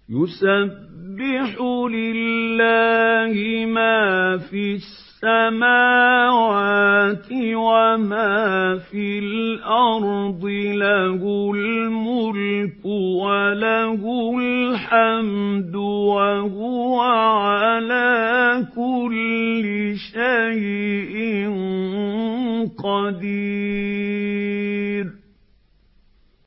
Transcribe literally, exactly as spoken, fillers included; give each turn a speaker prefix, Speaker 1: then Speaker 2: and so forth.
Speaker 1: يُسَبِّحُ لِلَّهِ مَا فِي السَّمَاوَاتِ وَمَا فِي الْأَرْضِ ۖ لَهُ الْمُلْكُ وَلَهُ الْحَمْدُ ۖ وَهُوَ عَلَىٰ كُلِّ شَيْءٍ قَدِيرٌ